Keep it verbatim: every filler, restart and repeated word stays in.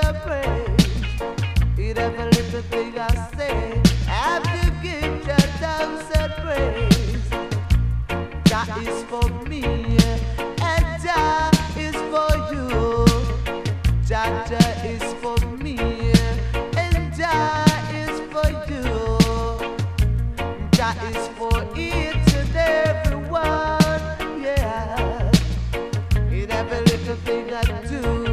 your praise. In every little thing I say, I have to give Jah thanks and praise. Jah is for me, and Jah is for you. Jah Jah is for me, and Jah is for you. Jah is for each and every one, yeah. In every little thing I do.